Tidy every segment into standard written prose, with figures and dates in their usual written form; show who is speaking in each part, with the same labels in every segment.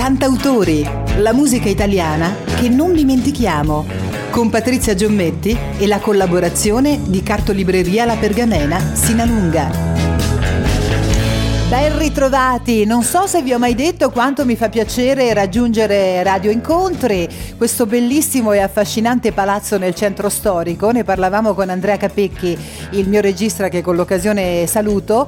Speaker 1: Cantautori, la musica italiana che non dimentichiamo, con Patrizia Giommetti e la collaborazione di Cartolibreria La Pergamena Sinalunga. Ben ritrovati, non so se vi ho mai detto quanto mi fa piacere raggiungere Radio Incontri, questo bellissimo e affascinante palazzo nel centro storico. Ne parlavamo con Andrea Capecchi, il mio regista che con l'occasione saluto.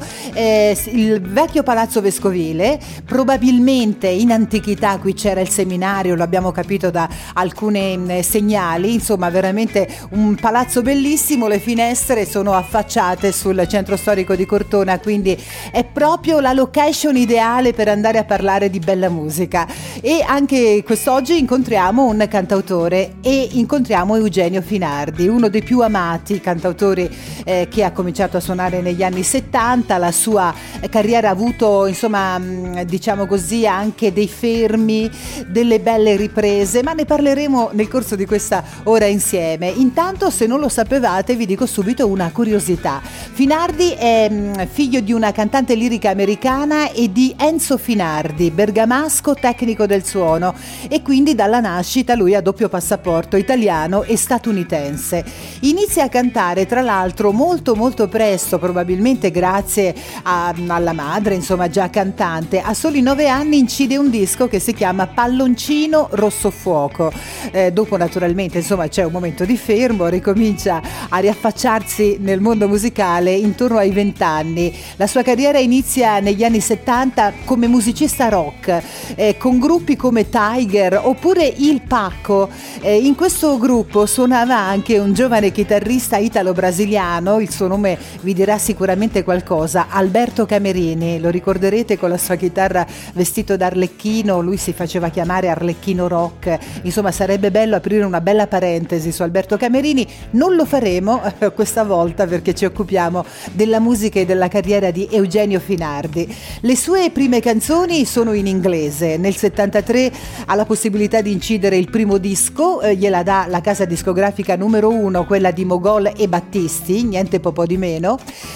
Speaker 1: Il vecchio palazzo vescovile, probabilmente in antichità qui c'era il seminario, lo abbiamo capito da alcuni segnali, insomma veramente un palazzo bellissimo, le finestre sono affacciate sul centro storico di Cortona, quindi è proprio la location ideale per andare a parlare di bella musica. E anche quest'oggi incontriamo un cantautore e incontriamo Eugenio Finardi, uno dei più amati cantautori che ha cominciato a suonare negli anni 70. La sua carriera ha avuto, insomma, diciamo così, anche dei fermi, delle belle riprese, ma ne parleremo nel corso di questa ora insieme. Intanto, se non lo sapevate, vi dico subito una curiosità. Finardi è figlio di una cantante lirica americana e di Enzo Finardi, bergamasco tecnico del suono, e quindi dalla nascita lui ha doppio passaporto italiano e statunitense. Inizia a cantare tra l'altro molto presto, probabilmente grazie alla madre, insomma già cantante. A soli 9 anni incide un disco che si chiama Palloncino Rosso Fuoco. Dopo naturalmente, insomma, c'è un momento di fermo, ricomincia a riaffacciarsi nel mondo musicale intorno ai 20 anni. La sua carriera inizia negli anni 70 come musicista rock, con gruppi come Tiger oppure Il Pacco. In questo gruppo suonava anche un giovane chitarrista italo-brasiliano, il suo nome vi dirà sicuramente qualcosa, Alberto Camerini. Lo ricorderete con la sua chitarra vestito da Arlecchino, lui si faceva chiamare Arlecchino Rock. Insomma, sarebbe bello aprire una bella parentesi su Alberto Camerini. Non lo faremo questa volta perché ci occupiamo della musica e della carriera di Eugenio Finardi. Le sue prime canzoni sono in inglese. Nel 73 ha la possibilità di incidere il primo disco, gliela dà la casa discografica numero 1, quella di Mogol e Battisti, niente po' di meno.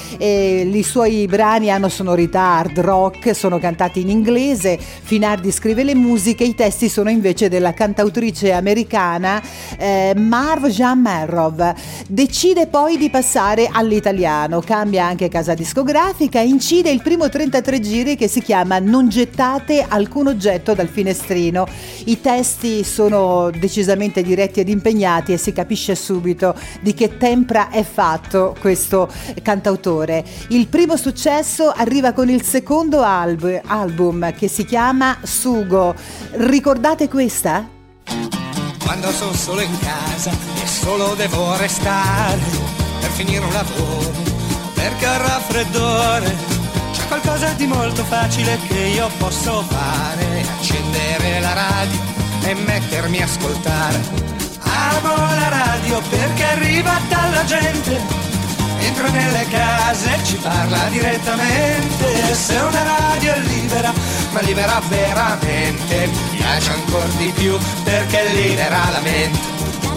Speaker 1: I suoi brani hanno sonorità hard rock, sono cantati in inglese. Finardi scrive le musiche, i testi sono invece della cantautrice americana Marv Jean Merrov. Decide poi di passare all'italiano, cambia anche casa discografica, incide il primo 33 giri che si chiama Non gettate alcun oggetto dal finestrino. I testi sono decisamente diretti ed impegnati e si capisce subito di che tempra è fatto questo cantautore. Il primo successo arriva con il secondo album che si chiama Sugo. Ricordate questa?
Speaker 2: Quando sono solo in casa e solo devo restare per finire un lavoro, perché ho raffreddore, c'è qualcosa di molto facile che io posso fare: accendere la radio e mettermi a ascoltare. Amo la radio perché arriva dalla gente, entra nelle case e ci parla direttamente. Se una radio è libera, ma libera veramente, mi piace ancora di più perché libera la mente.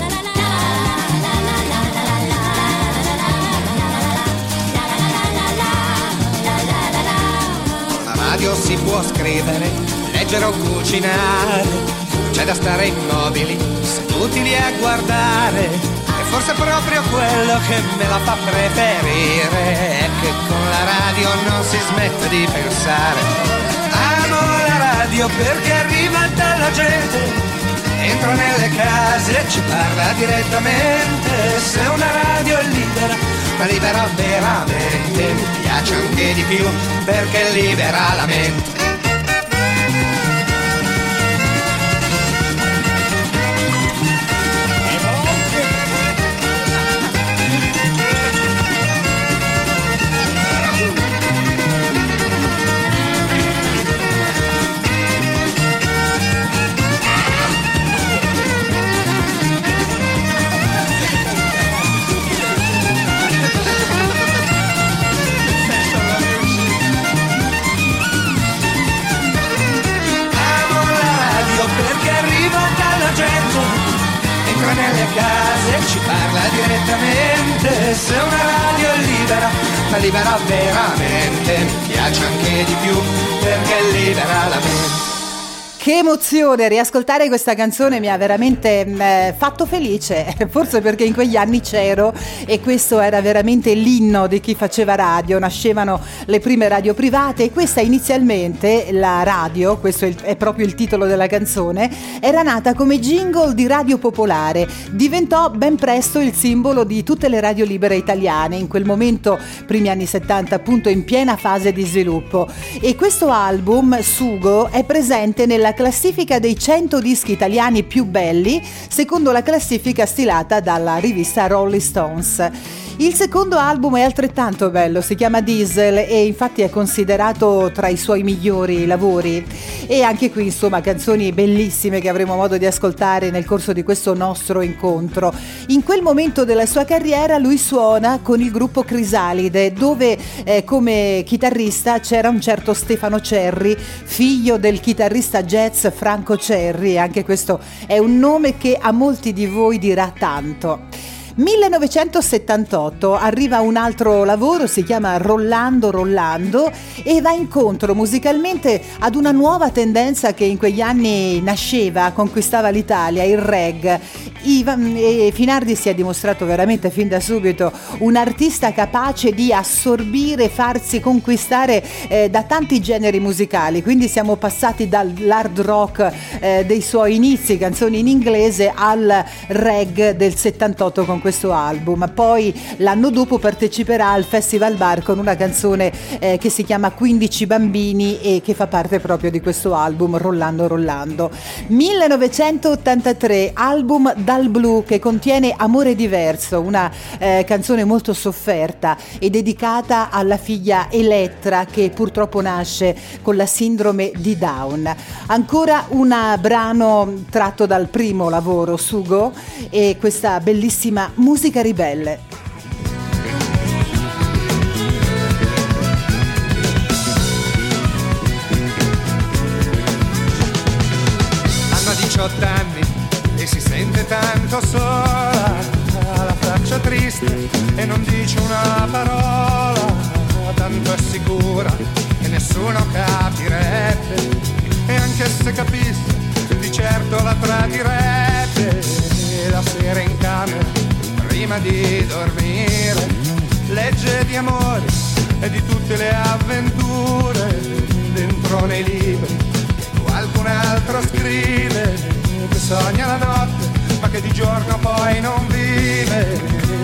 Speaker 2: La radio si può scrivere, leggere o cucinare, c'è da stare immobili, seduti lì a guardare. E forse proprio quello che me la fa preferire è che con la radio non si smette di pensare. Amo la radio perché arriva dalla gente, entra nelle case e ci parla direttamente. Se una radio è libera, ma libera veramente, mi piace anche di più perché libera la mente. Nelle case ci parla direttamente. Se una radio è libera, ma libera veramente, mi piace anche di più perché libera la mente.
Speaker 1: Che emozione, riascoltare questa canzone mi ha veramente fatto felice, forse perché in quegli anni c'ero e questo era veramente l'inno di chi faceva radio. Nascevano le prime radio private e questa inizialmente, la radio, questo è proprio il titolo della canzone, era nata come jingle di Radio Popolare, diventò ben presto il simbolo di tutte le radio libere italiane, in quel momento, primi anni 70, appunto in piena fase di sviluppo. E questo album, Sugo, è presente nella classifica dei 100 dischi italiani più belli, secondo la classifica stilata dalla rivista Rolling Stones. Il secondo album è altrettanto bello, si chiama Diesel e infatti è considerato tra i suoi migliori lavori. E anche qui, insomma, canzoni bellissime che avremo modo di ascoltare nel corso di questo nostro incontro. In quel momento della sua carriera lui suona con il gruppo Crisalide, dove come chitarrista c'era un certo Stefano Cerri, figlio del chitarrista jazz Franco Cerri. Anche questo è un nome che a molti di voi dirà tanto. 1978 arriva un altro lavoro, si chiama Rollando Rollando e va incontro musicalmente ad una nuova tendenza che in quegli anni nasceva, conquistava l'Italia, il reggae. E Finardi si è dimostrato veramente fin da subito un artista capace di assorbire, farsi conquistare da tanti generi musicali, quindi siamo passati dall'hard rock dei suoi inizi, canzoni in inglese, al reggae del 78 con questo album. Poi l'anno dopo parteciperà al Festival Bar con una canzone che si chiama 15 bambini e che fa parte proprio di questo album Rollando Rollando. 1983, album Dal Blu, che contiene Amore diverso, una canzone molto sofferta e dedicata alla figlia Elettra che purtroppo nasce con la sindrome di Down. Ancora un brano tratto dal primo lavoro, Sugo, e questa bellissima musica ribelle.
Speaker 2: Hanno 18 anni e si sente tanto sola, ha la faccia triste e non dice una parola, tanto è sicura che nessuno capirebbe, e anche se capisse di certo la tradirebbe. La sera in camera prima di dormire legge di amore e di tutte le avventure dentro nei libri che qualcun altro scrive, che sogna la notte ma che di giorno poi non vive.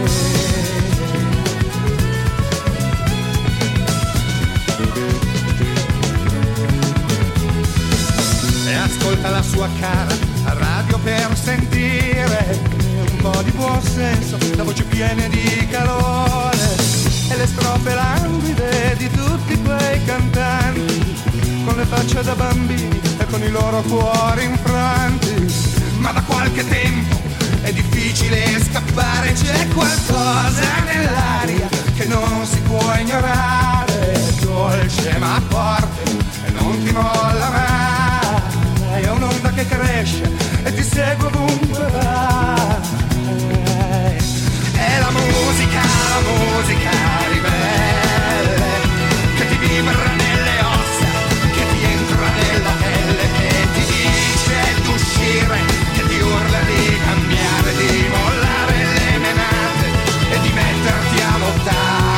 Speaker 2: E ascolta la sua cara a radio per sentire un po' di buon senso, la voce piena di calore e le strofe languide di tutti quei cantanti con le facce da bambini e con i loro cuori infranti. Ma da qualche tempo è difficile scappare, c'è qualcosa nell'aria che non si può ignorare, è dolce ma forte e non ti molla mai, è un'onda che cresce e ti segue ovunque vai. È la musica ribelle che ti vibra nelle ossa, che ti entra nella pelle, che ti dice d'uscire, che ti urla di cambiare, di mollare le menate e di metterti a lottare.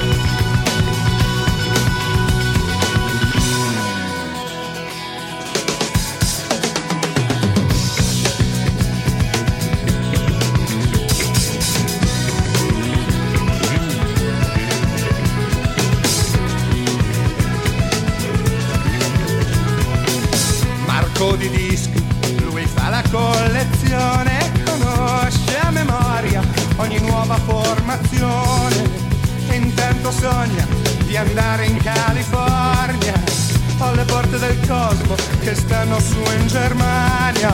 Speaker 2: Di dischi, lui fa la collezione, conosce a memoria ogni nuova formazione e intanto sogna di andare in California, alle porte del cosmo che stanno su in Germania.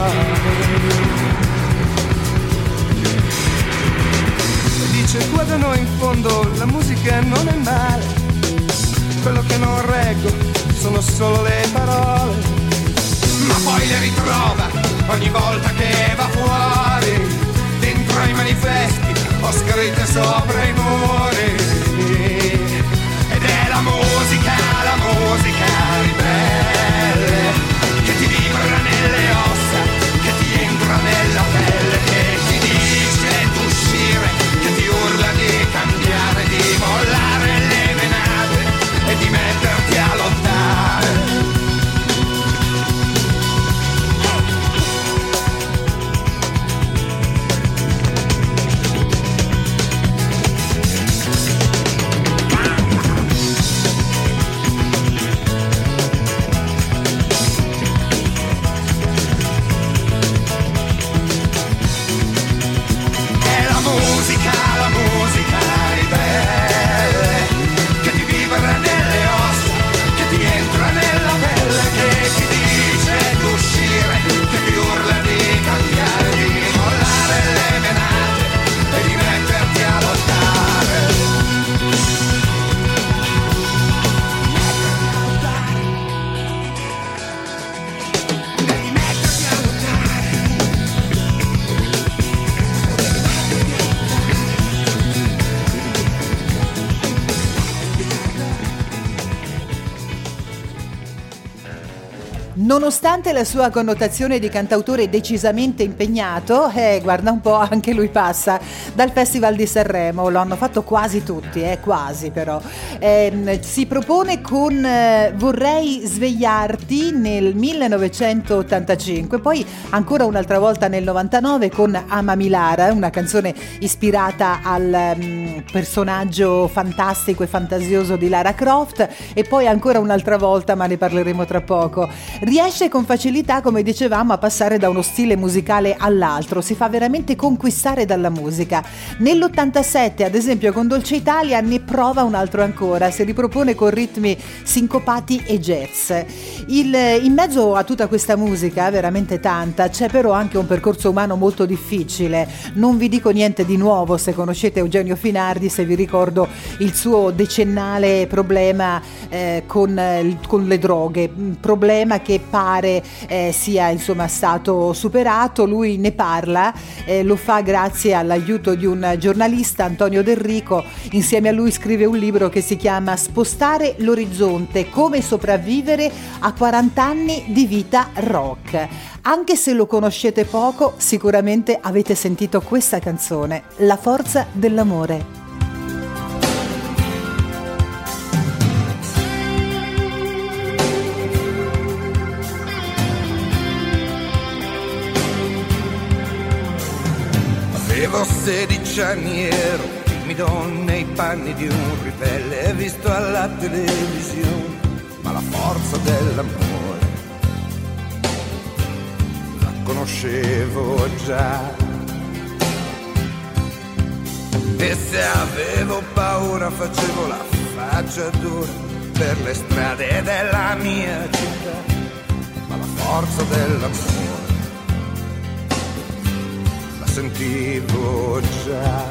Speaker 2: Dice qua da noi in fondo la musica non è male, quello che non reggo sono solo le parole, ma poi le ritrova ogni volta che va fuori, dentro ai manifesti ho scritte sopra i muri, ed è la musica ribelle che ti vibra
Speaker 1: Nonostante la sua connotazione di cantautore decisamente impegnato, guarda un po', anche lui passa dal Festival di Sanremo, lo hanno fatto quasi tutti, quasi però. Si propone con Vorrei svegliarti nel 1985, poi ancora un'altra volta nel 99 con Amami Lara, una canzone ispirata al personaggio fantastico e fantasioso di Lara Croft, e poi ancora un'altra volta, ma ne parleremo tra poco. Riesce con facilità, come dicevamo, a passare da uno stile musicale all'altro, si fa veramente conquistare dalla musica. Nell'87, ad esempio, con Dolce Italia ne prova un altro ancora, si ripropone con ritmi sincopati e jazz. In mezzo a tutta questa musica, veramente tanta, c'è però anche un percorso umano molto difficile. Non vi dico niente di nuovo se conoscete Eugenio Finardi, se vi ricordo il suo decennale problema con le droghe, problema che pare sia insomma stato superato. Lui ne parla, lo fa grazie all'aiuto di un giornalista, Antonio Del Rico. Insieme a lui scrive un libro che si chiama Spostare l'orizzonte, come sopravvivere a 40 anni di vita rock. Anche se lo conoscete poco, sicuramente avete sentito questa canzone, La forza dell'amore.
Speaker 3: Avevo 16 anni, ero timido nei panni di un ribelle visto alla televisione, ma la forza dell'amore la conoscevo già. E se avevo paura facevo la faccia dura per le strade della mia città, ma la forza dell'amore sentivo già.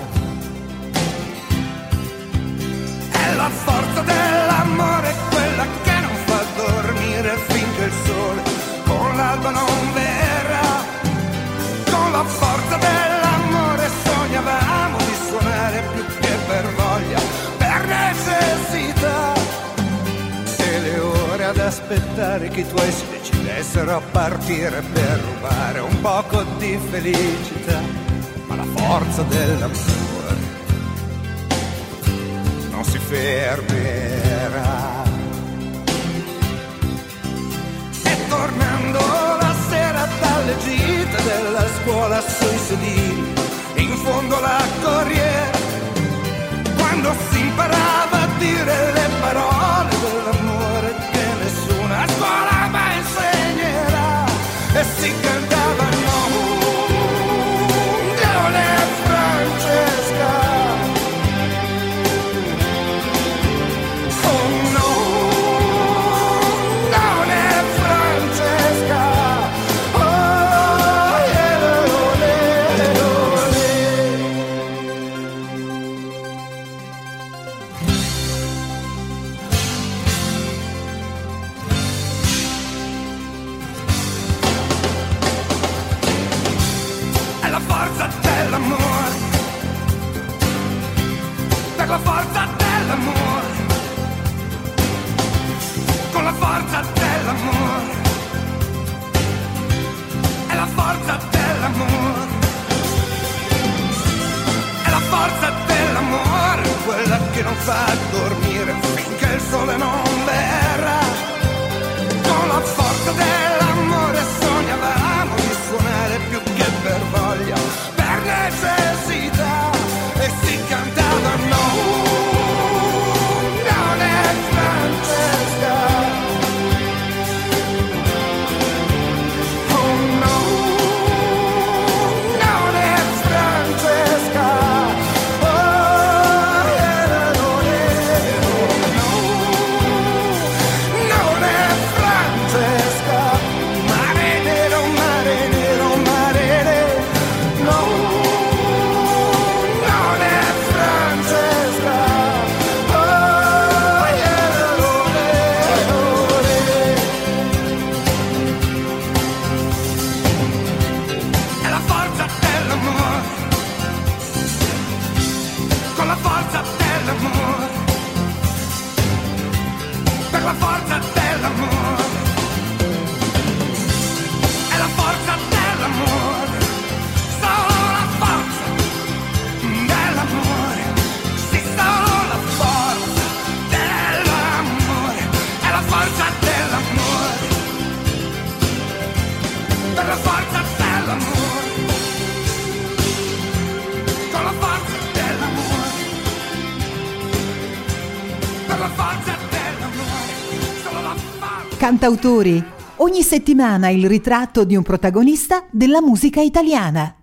Speaker 3: È la forza dell'amore, quella che non fa dormire finché il sole con l'alba non verrà. Con la forza dell'amore sognavamo di suonare più che per voglia, per necessità. E le ore ad aspettare che i tuoi si decidessero a partire per rubare un poco di felicità, ma la forza dell'amore non si fermerà. E tornando la sera dalle gite della scuola sui sedili, in fondo alla corriera, quando si imparava a dire le parole dell'amore che nessuna scuola mai insegnerà, e si cantava Leone Francesca, oh no, Leone Francesca, oh yeah, Leone. La forza dell'amore, per la forza dell'amore, con la forza dell'amore, è la forza dell'amore, è la forza dell'amore, quella che non fa dormire finché il sole non verrà. Con la forza dell'amore sognavamo di suonare più che per voglia, per necessità, e si cantava non è Francesca, oh no, non è Francesca, oh yeah, non è.
Speaker 1: Cantautori. Ogni settimana il ritratto di un protagonista della musica italiana.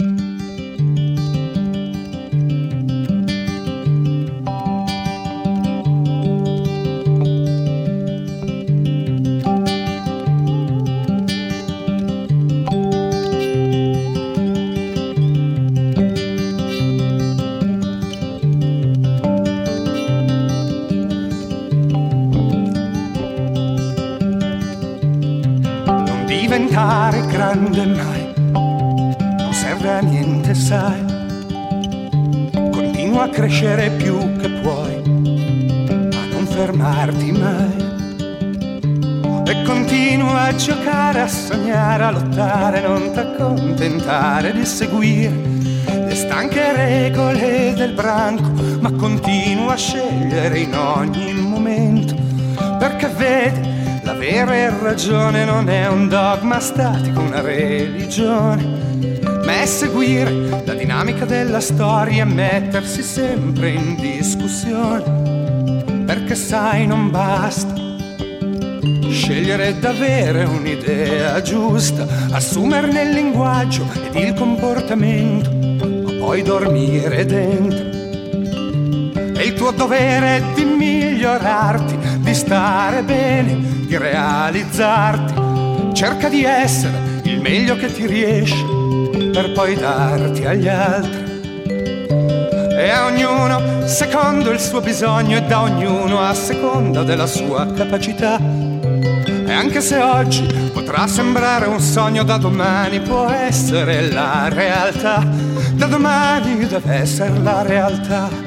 Speaker 3: Diventare grande mai non serve a niente, sai. Continua a crescere più che puoi, ma non fermarti mai. E continua a giocare, a sognare, a lottare, non t'accontentare di seguire le stanche regole del branco, ma continua a scegliere in ogni momento, perché vedi, l'avere ragione non è un dogma statico, una religione, ma è seguire la dinamica della storia e mettersi sempre in discussione, perché sai non basta scegliere d'avere un'idea giusta, assumerne il linguaggio ed il comportamento, ma poi dormire dentro. E il tuo dovere è di migliorarti, di stare bene, di realizzarti. Cerca di essere il meglio che ti riesce per poi darti agli altri. E a ognuno secondo il suo bisogno e da ognuno a seconda della sua capacità. E anche se oggi potrà sembrare un sogno, da domani può essere la realtà. Da domani deve essere la realtà.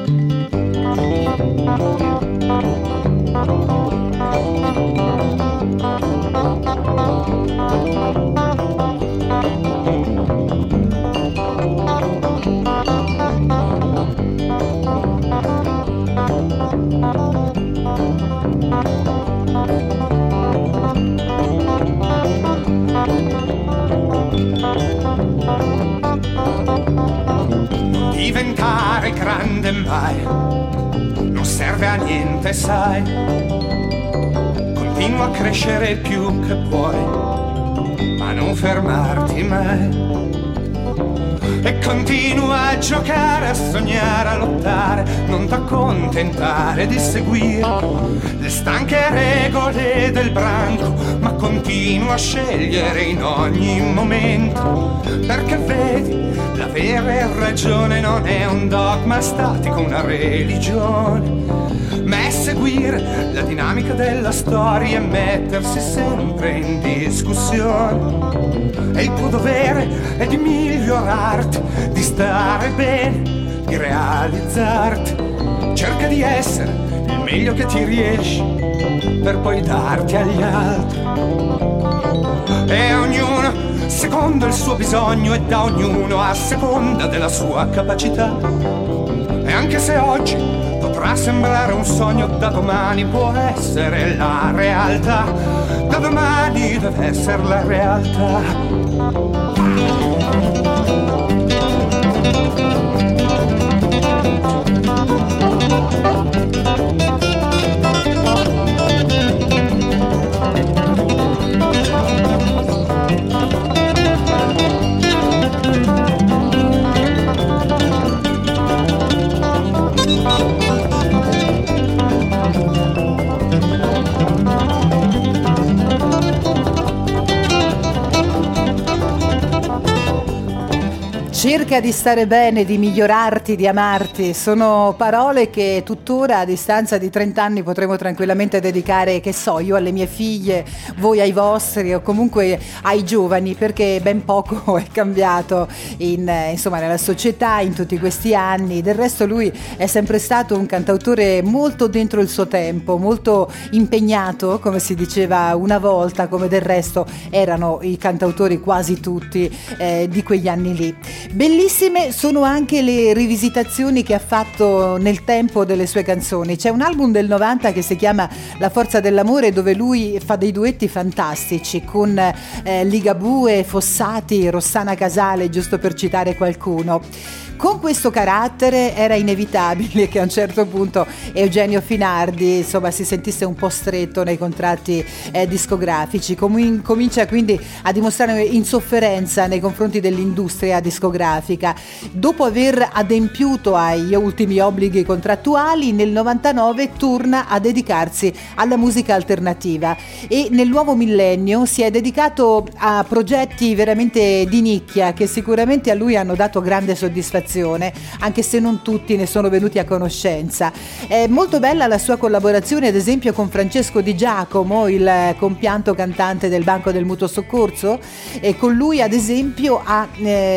Speaker 3: Non diventare grande mai non serve a niente, sai. Continua a crescere più che puoi, ma non fermarti mai. E continua a giocare, a sognare, a lottare, non t'accontentare di seguire le stanche regole del branco, ma continua a scegliere in ogni momento, perché vedi, l'avere ragione non è un dogma statico, una religione, ma è seguire la dinamica della storia e mettersi sempre in discussione. E il tuo dovere è di migliorarti, di stare bene, di realizzarti. Cerca di essere il meglio che ti riesci per poi darti agli altri. E ognuno secondo il suo bisogno e da ognuno a seconda della sua capacità. E anche se oggi potrà sembrare un sogno, da domani può essere la realtà. Da domani deve essere la realtà.
Speaker 1: Cerca di stare bene, di migliorarti, di amarti. Sono parole che tuttora a distanza di 30 anni potremo tranquillamente dedicare, che so, io alle mie figlie, voi ai vostri o comunque ai giovani, perché ben poco è cambiato insomma nella società in tutti questi anni. Del resto lui è sempre stato un cantautore molto dentro il suo tempo, molto impegnato, come si diceva una volta, come del resto erano i cantautori quasi tutti di quegli anni lì. Bellissime sono anche le rivisitazioni che ha fatto nel tempo delle sue canzoni. C'è un album del 90 che si chiama La forza dell'amore, dove lui fa dei duetti fantastici con Ligabue, Fossati, Rossana Casale, giusto per citare qualcuno. Con questo carattere era inevitabile che a un certo punto Eugenio Finardi insomma si sentisse un po' stretto nei contratti discografici. Comincia quindi a dimostrare insofferenza nei confronti dell'industria discografica. Dopo aver adempiuto agli ultimi obblighi contrattuali, nel 99 torna a dedicarsi alla musica alternativa e nel nuovo millennio si è dedicato a progetti veramente di nicchia che sicuramente a lui hanno dato grande soddisfazione, anche se non tutti ne sono venuti a conoscenza. È molto bella la sua collaborazione ad esempio con Francesco Di Giacomo, il compianto cantante del Banco del Mutuo Soccorso, e con lui ad esempio ha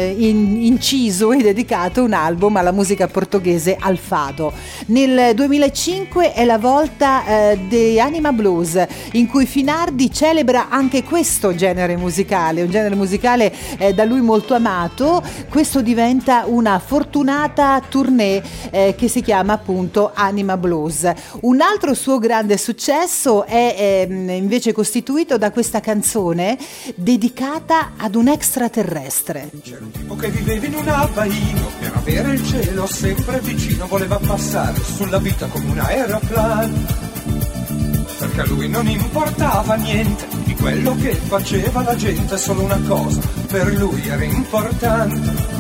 Speaker 1: inciso e dedicato un album alla musica portoghese, al fado. Nel 2005 è la volta di Anima Blues, in cui Finardi celebra anche questo genere musicale, un genere musicale da lui molto amato. Questo diventa una fortunata tournée che si chiama appunto Anima Blues. Un altro suo grande successo è invece costituito da questa canzone dedicata ad un extraterrestre.
Speaker 3: C'era un tipo che viveva in un abbaino, per avere il cielo sempre vicino voleva passare sulla vita come un aeroplano, perché a lui non importava niente di quello che faceva la gente, solo una cosa per lui era importante,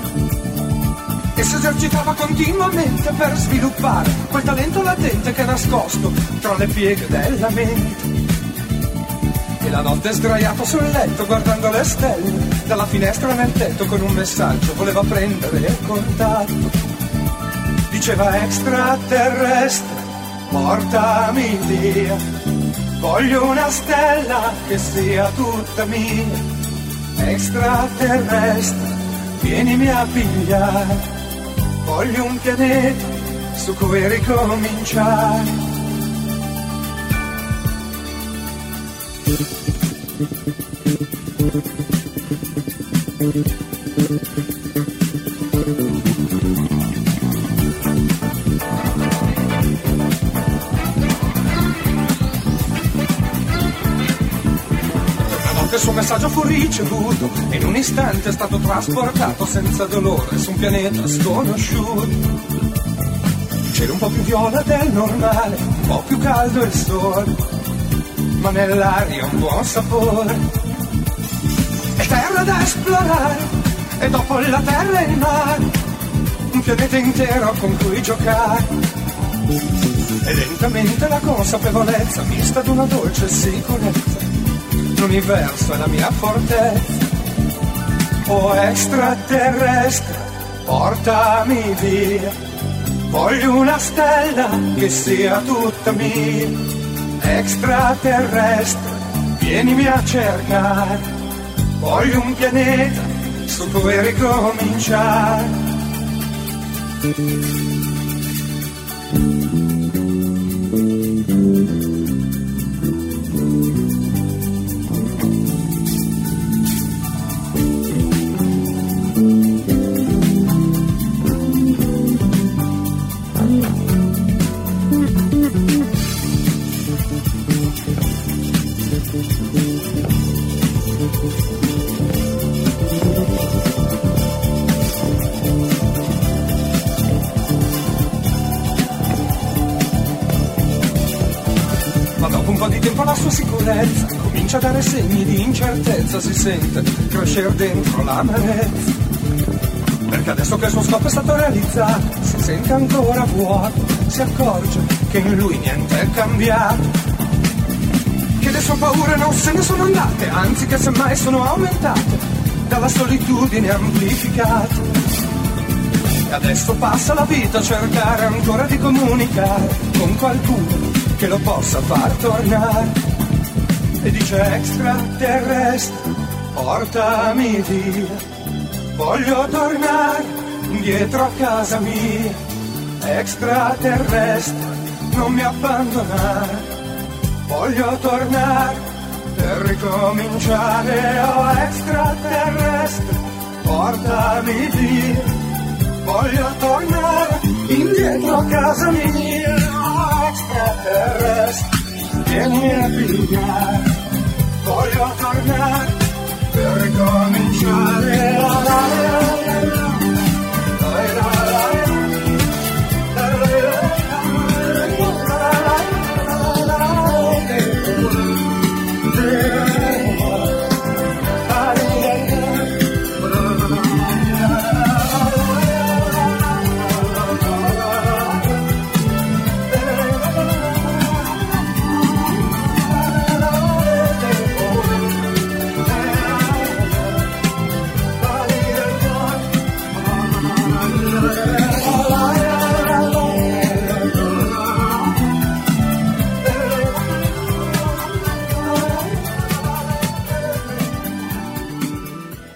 Speaker 3: e si esercitava continuamente per sviluppare quel talento latente che è nascosto tra le pieghe della mente. E la notte sdraiato sul letto guardando le stelle dalla finestra nel tetto con un messaggio voleva prendere contatto. Diceva: extraterrestre, portami via, voglio una stella che sia tutta mia. Extraterrestre, vienimi a pigliare, voglio un pianeta su cui ricominciare. Il suo messaggio fu ricevuto e in un istante è stato trasportato senza dolore su un pianeta sconosciuto. Il cielo un po' più viola del normale, un po' più caldo il sole, ma nell'aria un buon sapore. E terra da esplorare, e dopo la terra e il mare, un pianeta intero con cui giocare. E lentamente la consapevolezza mista ad una dolce sicurezza, l'universo è la mia fortezza. Oh extraterrestre, portami via, voglio una stella che sia tutta mia. Extraterrestre, vienimi a cercare, voglio un pianeta su cui ricominciare. La sua sicurezza comincia a dare segni di incertezza, si sente crescere dentro l'amarezza, perché adesso che il suo scopo è stato realizzato si sente ancora vuoto, si accorge che in lui niente è cambiato, che le sue paure non se ne sono andate, anzi che semmai sono aumentate dalla solitudine amplificata. E adesso passa la vita a cercare ancora di comunicare con qualcuno che lo possa far tornare. E dice: extraterrestre, portami via, voglio tornare indietro a casa mia. Extraterrestre, non mi abbandonare, voglio tornare per ricominciare. Oh extraterrestre, portami via, voglio tornare indietro a casa mia. Oh extraterrestre, vieni a pigliare, voglio tornare per ricominciare.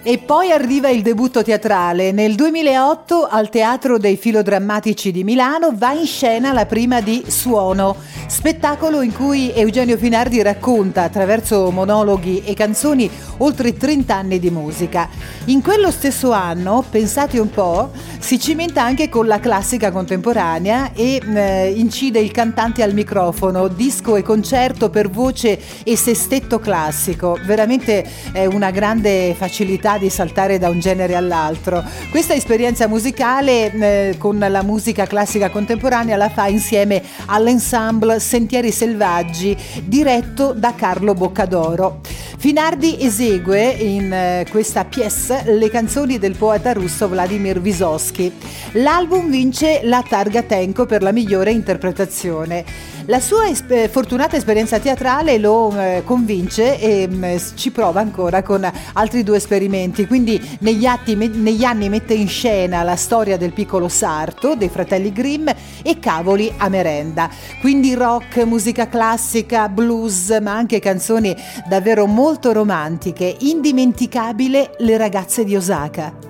Speaker 1: E poi arriva il debutto teatrale. Nel 2008 al Teatro dei Filodrammatici di Milano va in scena la prima di Suono, spettacolo in cui Eugenio Finardi racconta attraverso monologhi e canzoni oltre 30 anni di musica. In quello stesso anno, pensate un po', si cimenta anche con la classica contemporanea e incide il cantante al microfono, disco e concerto per voce e sestetto classico. Veramente è una grande facilità di saltare da un genere all'altro. Questa esperienza musicale con la musica classica contemporanea la fa insieme all'ensemble Sentieri Selvaggi, diretto da Carlo Boccadoro. Finardi esegue in questa pièce le canzoni del poeta russo Vladimir Vysotsky. L'album vince la Targa Tenco per la migliore interpretazione. La sua fortunata esperienza teatrale lo convince e ci prova ancora con altri 2 esperimenti. Quindi negli anni mette in scena la storia del piccolo sarto dei fratelli Grimm e Cavoli a merenda. Quindi rock, musica classica, blues, ma anche canzoni davvero molto romantiche. Indimenticabile Le ragazze di Osaka.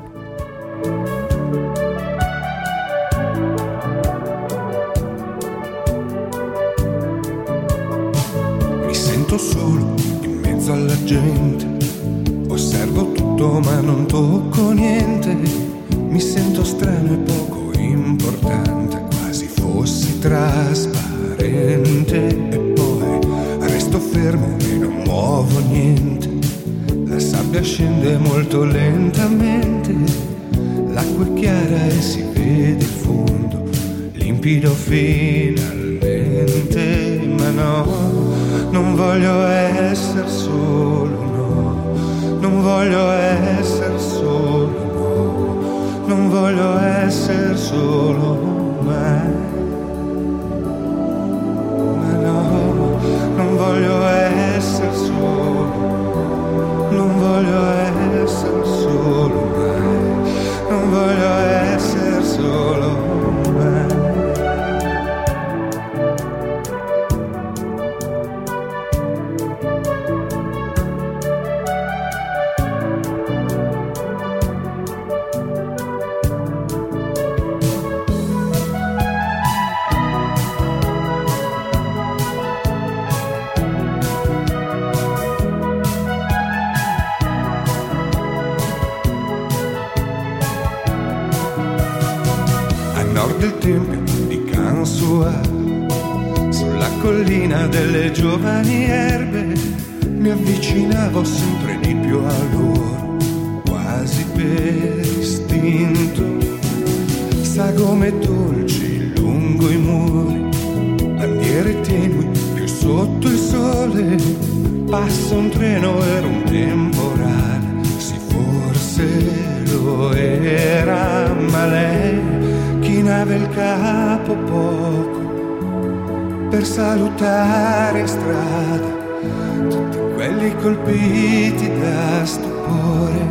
Speaker 3: Solo in mezzo alla gente, osservo tutto ma non tocco niente, mi sento strano e poco importante, quasi fossi trasparente, e poi resto fermo e non muovo niente, la sabbia scende molto lentamente, l'acqua è chiara e si vede il fondo, limpido finalmente, ma no, non voglio essere solo, no, non voglio essere solo, no, non voglio essere solo mai, ma no, non voglio essere solo, non voglio essere solo mai, non voglio essere solo mai. Del tempio di Kansua, sulla collina delle giovani erbe, mi avvicinavo sempre di più a loro, quasi per istinto, sagome dolci lungo i muri, bandiere tenui più sotto il sole, passa un treno, era un temporale, sì forse lo era, ma lei chinava il capo poco per salutare in strada tutti quelli colpiti da stupore.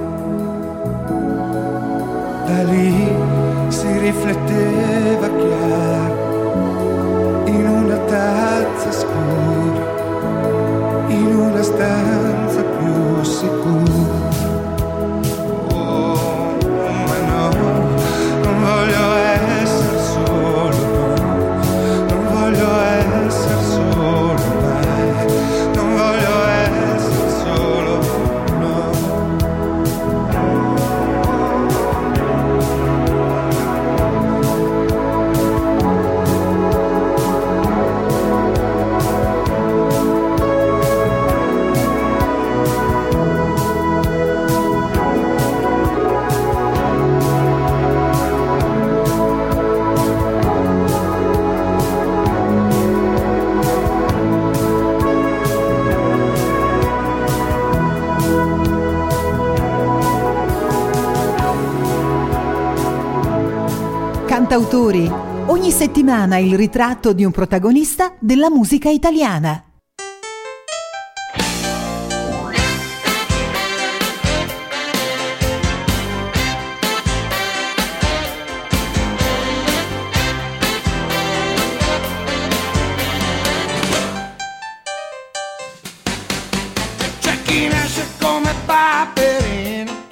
Speaker 3: Da lì si rifletteva chiaro in una tazza scura, in una stanza più sicura. Non voglio essere solo, non voglio essere solo mai, non voglio essere solo, no.
Speaker 1: Cantautori, ogni settimana il ritratto di un protagonista della musica italiana.
Speaker 3: C'è chi nasce come Paperini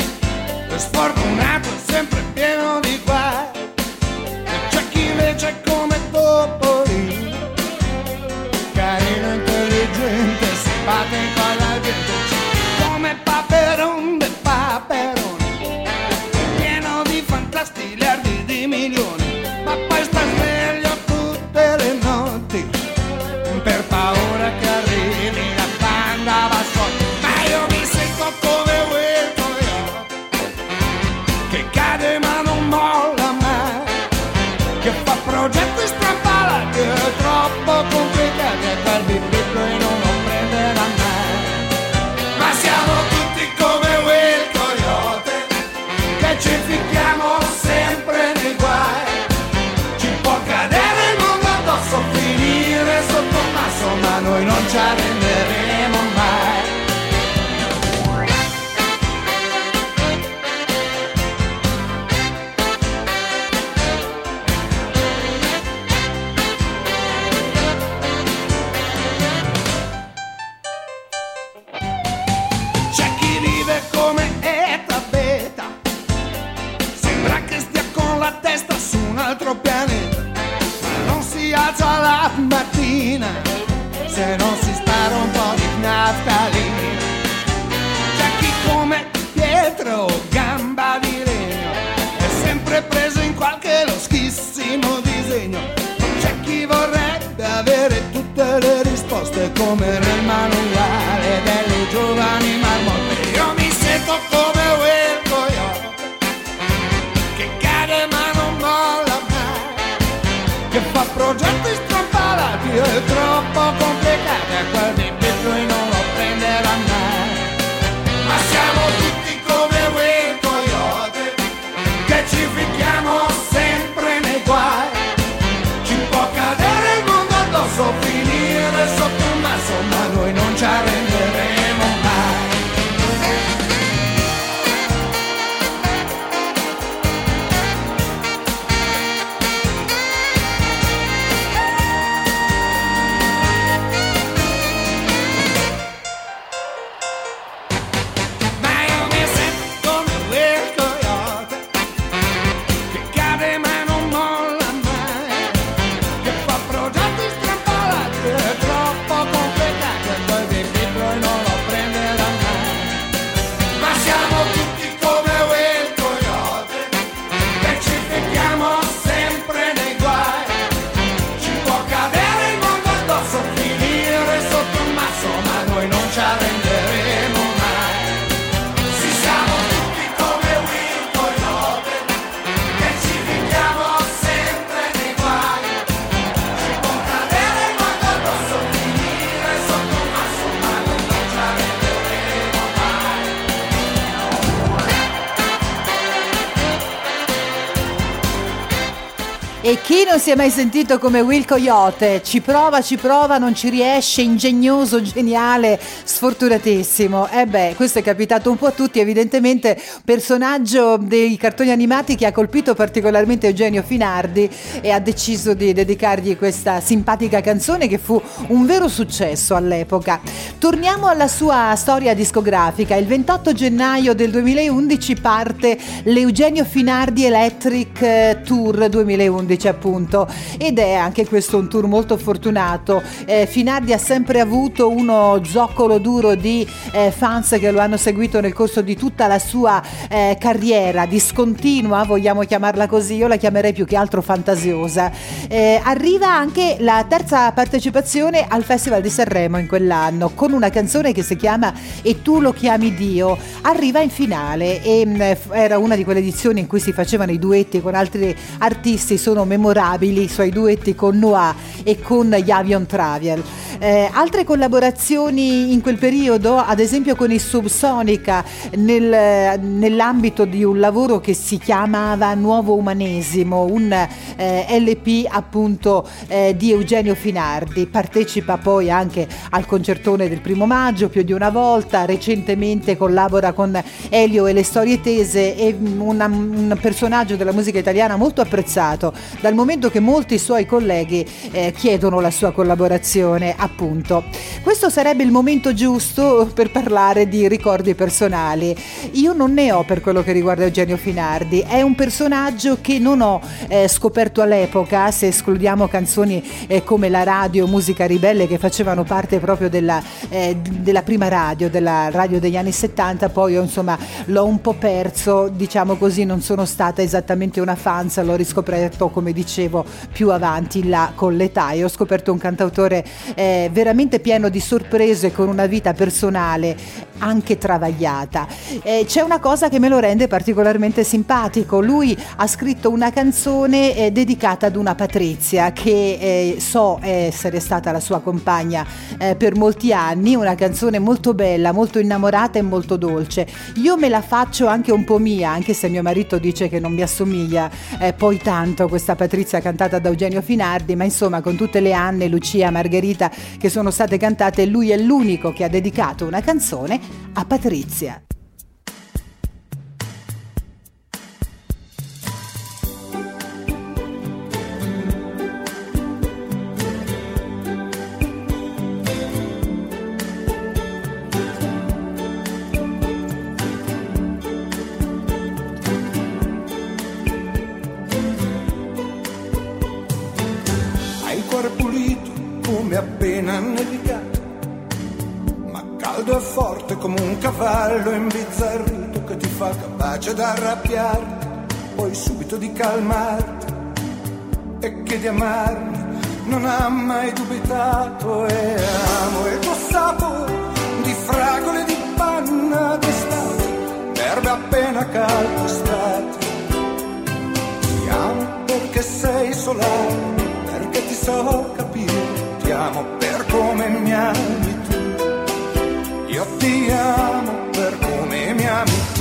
Speaker 3: sfortunato è sempre pieno di guai, e c'è chi legge come Topolino, carino, intelligente, si batte con la gente, c'è come Paperon del Paperone, pieno di fantastigliardi di milioni, ma poi sta sveglio tutte le notti per paura che arrivi la banda va sotto. Ma io mi sento come quel coyote che cade ma non molla mai, che fa progetti strampalati e troppo complicati, e quel bibitto e non lo prenderà mai. Ma siamo tutti come quel coyote che ci ficchiamo sempre nei guai, ci può cadere il mondo addosso, finire sotto un masso, ma noi non ci arrenderemo mai. C'è chi vive come Eta Beta, sembra che stia con la testa su un altro pianeta, ma non si alza la mattina se non si spara un po' di naftalina. C'è chi come Pietro Gamba di legno è sempre preso in qualche loschissimo disegno. C'è chi vorrebbe avere tutte le risposte come nel manuale delle giovani marmotte. Io mi sento come quel coyote che cade ma non molla mai, che fa progetti strampalati e troppo complicati, e quel bibitto non lo prenderà mai. Ma siamo tutti come quel coyote che ci ficchiamo sempre nei guai, ci può cadere il mondo addosso, finire sotto un masso, ma noi non ci arrenderemo mai. Ma io mi sento come quel coyote che cade ma non molla mai, che fa progetti strampalati e troppo complicati, e poi bibitto e non lo prenderà mai. Ma siamo tutti come quel coyote che ci ficchiamo sempre nei guai, ci può cadere il mondo addosso, finire sotto un masso, ma noi non ci arrenderemo mai. Sì, siamo tutti come quel coyote che ci ficchiamo sempre nei guai, ci può cadere il mondo addosso, finire sotto un masso, ma noi non ci arrenderemo mai.
Speaker 1: E chi non si è mai sentito come Will Coyote? Ci prova, non ci riesce, ingegnoso, geniale, sfortunatissimo. Questo è capitato un po' a tutti, evidentemente personaggio dei cartoni animati che ha colpito particolarmente Eugenio Finardi, e ha deciso di dedicargli questa simpatica canzone che fu un vero successo all'epoca. Torniamo alla sua storia discografica. Il 28 gennaio del 2011 parte l'Eugenio Finardi Electric Tour 2011, appunto, ed è anche questo un tour molto fortunato. Finardi ha sempre avuto uno zoccolo duro di fans che lo hanno seguito nel corso di tutta la sua carriera discontinua, vogliamo chiamarla così, io la chiamerei più che altro fantasiosa. Arriva anche la terza partecipazione al Festival di Sanremo in quell'anno, con una canzone che si chiama E tu lo chiami Dio. Arriva in finale, e era una di quelle edizioni in cui si facevano i duetti con altri artisti. Sono memorabili i suoi duetti con Noah e con gli Avion Travel. Altre collaborazioni in quel periodo, ad esempio con i Subsonica, nell'ambito di un lavoro che si chiamava Nuovo Umanesimo, un LP appunto di Eugenio Finardi. Partecipa poi anche al concertone del 1° maggio più di una volta, recentemente collabora con Elio e le Storie Tese, e un personaggio della musica italiana molto apprezzato dal momento che molti suoi colleghi chiedono la sua collaborazione, appunto. Questo sarebbe il momento giusto per parlare di ricordi personali. Io non ne ho per quello che riguarda Eugenio Finardi. È un personaggio che non ho scoperto all'epoca, se escludiamo canzoni come La Radio, Musica Ribelle, che facevano parte proprio della prima radio, della radio degli anni 70. Poi insomma l'ho un po' perso, diciamo così, non sono stata esattamente una fan, l'ho riscoperto, come dicevo, più avanti là con l'età, e ho scoperto un cantautore veramente pieno di sorprese, con una vita personale anche travagliata. C'è una cosa che me lo rende particolarmente simpatico: lui ha scritto una canzone dedicata ad una Patrizia che so essere stata la sua compagna per molti anni, una canzone molto bella, molto innamorata e molto dolce. Io me la faccio anche un po' mia, anche se mio marito dice che non mi assomiglia poi tanto questa Patrizia cantata da Eugenio Finardi, ma insomma, con tutte le Anne, Lucia, Margherita che sono state cantate, lui è l'unico che ha dedicato una canzone a Patrizia.
Speaker 3: Hai il cuore pulito come appena nevicato, caldo e forte come un cavallo imbizzarrito che ti fa capace d'arrabbiarti, poi subito di calmarti, e che di amarmi non ha mai dubitato. E amo il tuo sapore di fragole e di panna d'estate, d'erbe appena calpestate. Ti amo perché sei solare, perché ti so capire, ti amo per come mi ami. Io ti amo per come mi ami tu.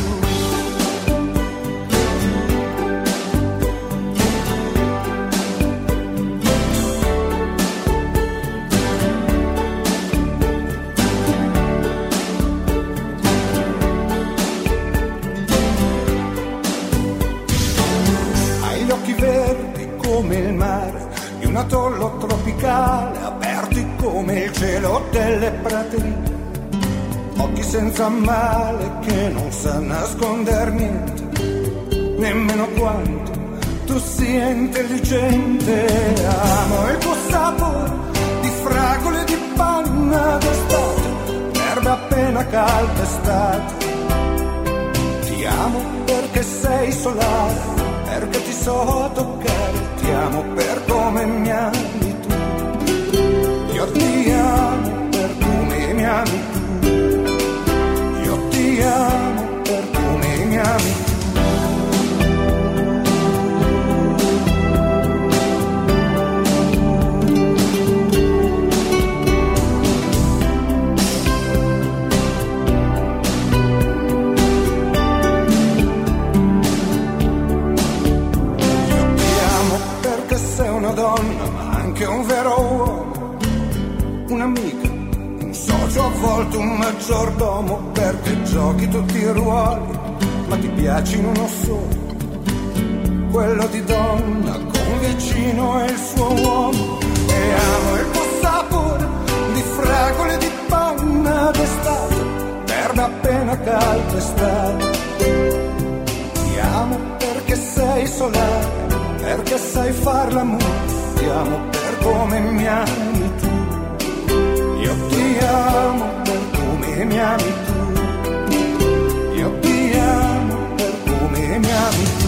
Speaker 3: Hai gli occhi verdi come il mare di un atollo tropicale, aperti come il cielo delle praterie, occhi senza male che non sa nasconder niente, nemmeno quanto tu sia intelligente. Amo il tuo sapore di fragole e di panna d'estate, erbe appena calpestate. Ti amo perché sei solare, perché ti so toccare, ti amo per come mi ami tu. Io ti amo per come mi ami tu. Ti amo per come mi ami tu. Io ti amo perché sei una donna, ma anche un vero uomo, un'amica, socio, a volte un maggiordomo, perché giochi tutti i ruoli, ma ti piace in uno solo, quello di donna con vicino è il suo uomo. E amo il tuo sapore di fragole e di panna d'estate, d'erbe appena calpestate. Ti amo perché sei solare, perché sai far l'amore, ti amo per come mi ami tu. Io ti amo per come mi ami tu. Io ti amo per come mi ami tu.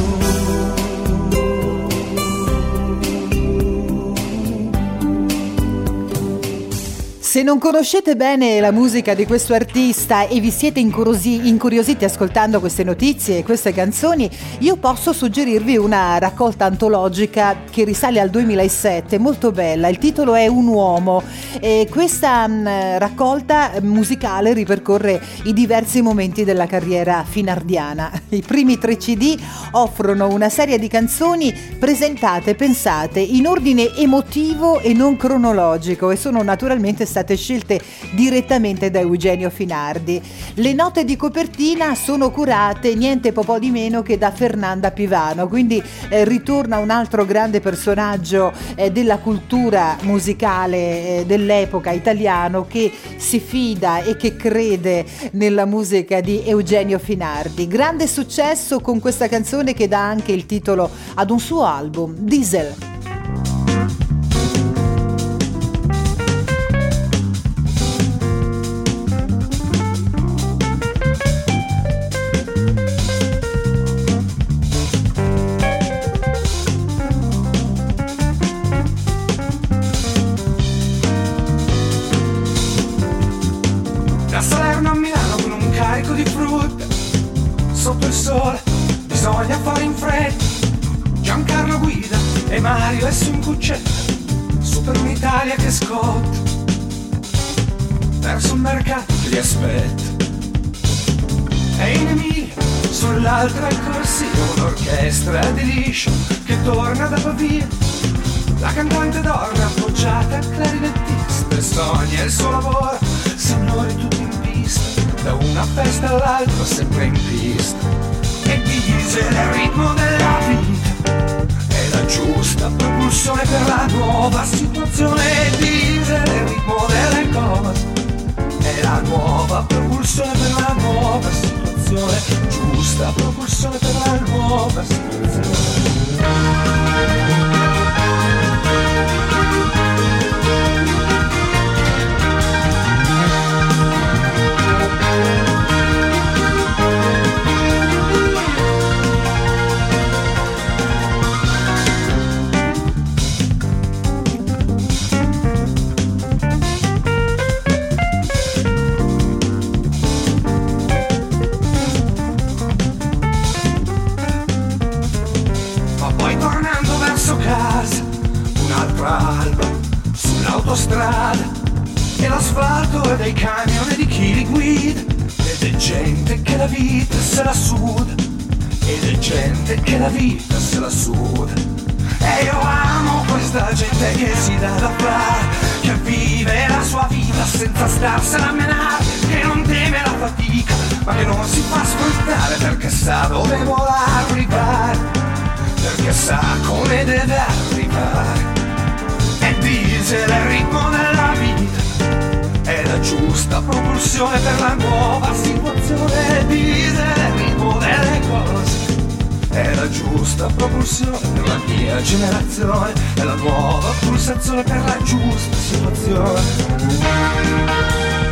Speaker 1: Se non conoscete bene la musica di questo artista e vi siete incuriositi ascoltando queste notizie e queste canzoni, io posso suggerirvi una raccolta antologica che risale al 2007, molto bella. Il titolo è Un uomo, e questa raccolta musicale ripercorre i diversi momenti della carriera finardiana. I primi 3 CD offrono una serie di canzoni presentate, pensate, in ordine emotivo e non cronologico, e sono naturalmente state state scelte direttamente da Eugenio Finardi. Le note di copertina sono curate niente po' di meno che da Fernanda Pivano, quindi ritorna un altro grande personaggio della cultura musicale dell'epoca italiano, che si fida e che crede nella musica di Eugenio Finardi. Grande successo con questa canzone che dà anche il titolo ad un suo album, Diesel.
Speaker 3: Da Salerno a Milano con un carico di frutta, sotto il sole bisogna fare in fretta. Giancarlo guida e Mario è su in cuccetta, su per un'Italia che scotta, verso un mercato che li aspetta. E in Emilia, sull'altra il corsia, un'orchestra di liscio che torna da Pavia. La cantante dorme appoggiata al clarinettista e sogna il suo lavoro, signori tutti in pista, da una festa all'altra sempre in pista. E Diesel è il ritmo della vita, è la giusta propulsione per la nuova situazione. E Diesel è il ritmo delle cose, è la nuova propulsione per la nuova situazione, giusta propulsione per la nuova situazione. Alba sull'autostrada e l'asfalto è dei camion e di chi li guida, ed è gente che la vita se la suda, ed è gente che la vita se la suda. E io amo questa gente che si dà da fare, che vive la sua vita senza starsela a menare, che non teme la fatica ma che non si fa sfruttare, perché sa dove vuole arrivare, perché sa come deve arrivare. Diesel è il ritmo della vita, è la giusta propulsione per la nuova situazione. Diesel è il ritmo delle cose, è la giusta propulsione per la mia generazione, è la nuova pulsazione per la giusta situazione.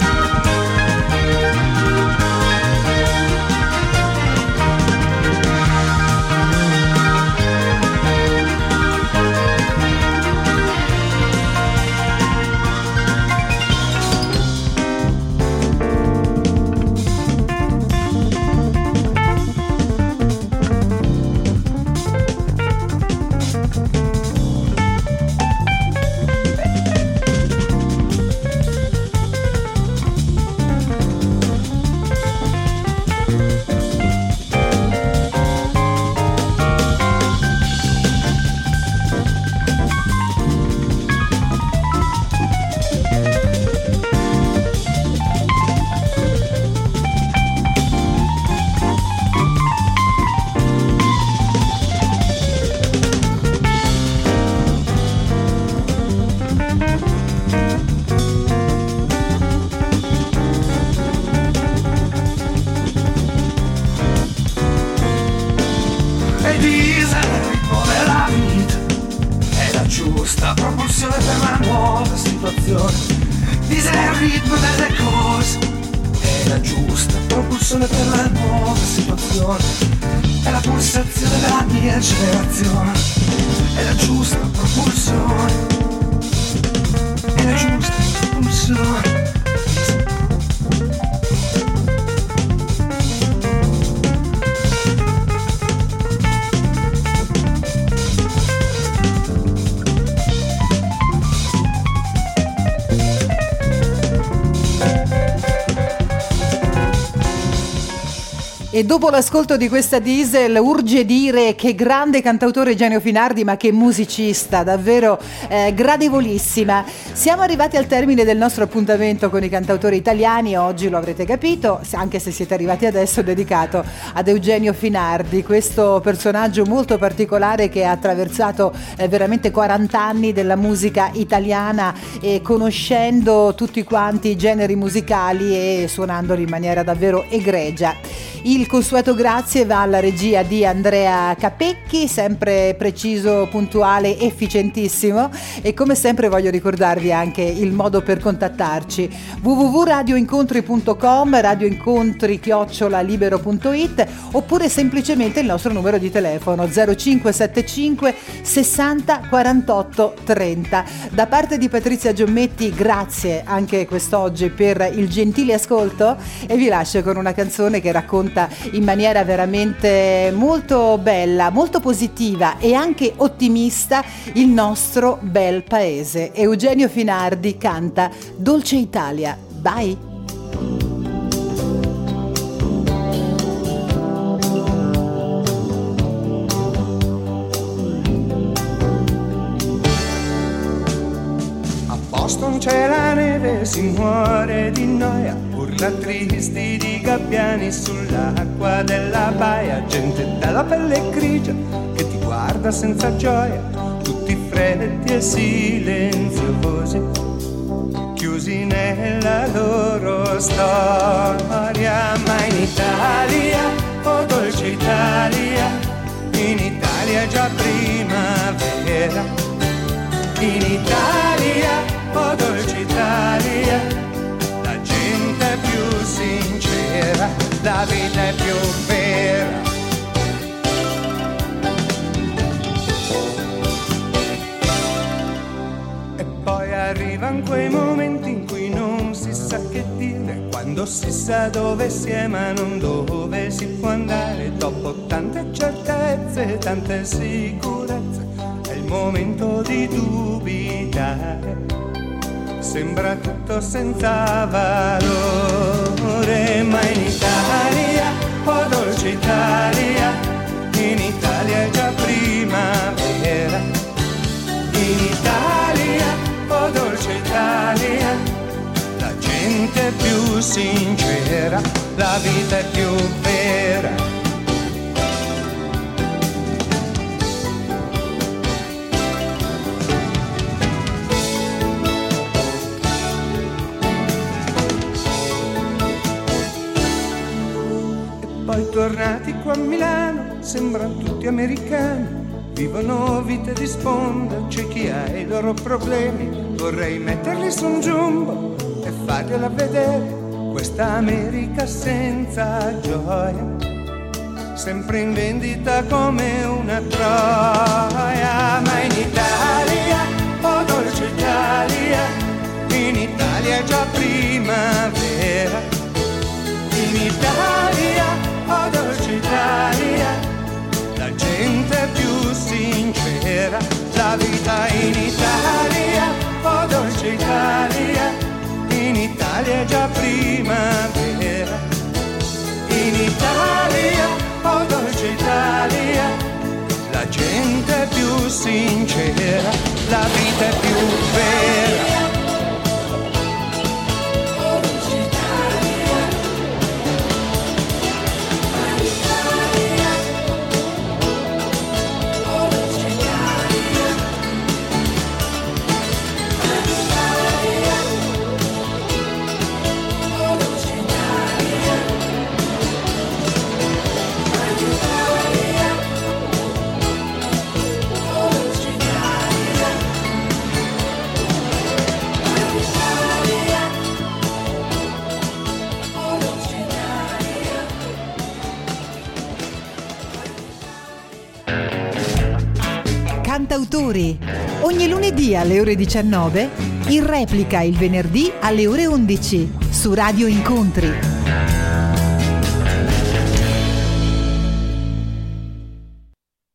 Speaker 3: Giusta propulsione per la nuova situazione. Diesel è il ritmo delle cose, è la giusta propulsione per la nuova situazione, è la pulsazione della mia generazione, è la giusta propulsione, è la giusta propulsione.
Speaker 1: E dopo l'ascolto di questa Diesel urge dire che grande cantautore Eugenio Finardi, ma che musicista, davvero gradevolissima. Siamo arrivati al termine del nostro appuntamento con i cantautori italiani. Oggi lo avrete capito, anche se siete arrivati adesso, dedicato ad Eugenio Finardi, questo personaggio molto particolare che ha attraversato veramente 40 anni della musica italiana, conoscendo tutti quanti i generi musicali e suonandoli in maniera davvero egregia. Il consueto grazie va alla regia di Andrea Capecchi, sempre preciso, puntuale, efficientissimo, e come sempre voglio ricordarvi anche il modo per contattarci: www.radioincontri.com, radioincontri@libero.it, oppure semplicemente il nostro numero di telefono 0575 60 48 30. Da parte di Patrizia Giommetti grazie anche quest'oggi per il gentile ascolto, e vi lascio con una canzone che racconta in maniera veramente molto bella, molto positiva e anche ottimista il nostro bel paese. Eugenio Finardi canta Dolce Italia. Bye!
Speaker 3: Boston c'è la neve, si muore di noia, urla tristi di gabbiani sull'acqua della baia, gente dalla pelle grigia che ti guarda senza gioia, tutti freddi e silenziosi, chiusi nella loro storia. Ma in Italia, oh dolce Italia, in Italia è già primavera, in Italia, oh dolce Italia, la gente è più sincera, la vita è più vera. E poi arrivano quei momenti in cui non si sa che dire, quando si sa dove si è ma non dove si può andare, dopo tante certezze, tante sicurezze, è il momento di dubitare, sembra tutto senza valore. Ma in Italia, oh dolce Italia, in Italia è già primavera, in Italia, oh dolce Italia, la gente è più sincera, la vita è più vera. Poi tornati qua a Milano, sembrano tutti americani, vivono vite di sponda, c'è chi ha i loro problemi, vorrei metterli su un jumbo e fargliela vedere, questa America senza gioia, sempre in vendita come una troia. Ma in Italia, oh dolce Italia, in Italia è già primavera, in Italia, oh dolce Italia, la gente è più sincera, la vita in Italia, oh dolce Italia, in Italia è già primavera, in Italia, oh dolce Italia, la gente è più sincera, la vita è più vera.
Speaker 1: Cantautori, ogni lunedì alle ore 19, in replica il venerdì alle ore 11 su Radio Incontri.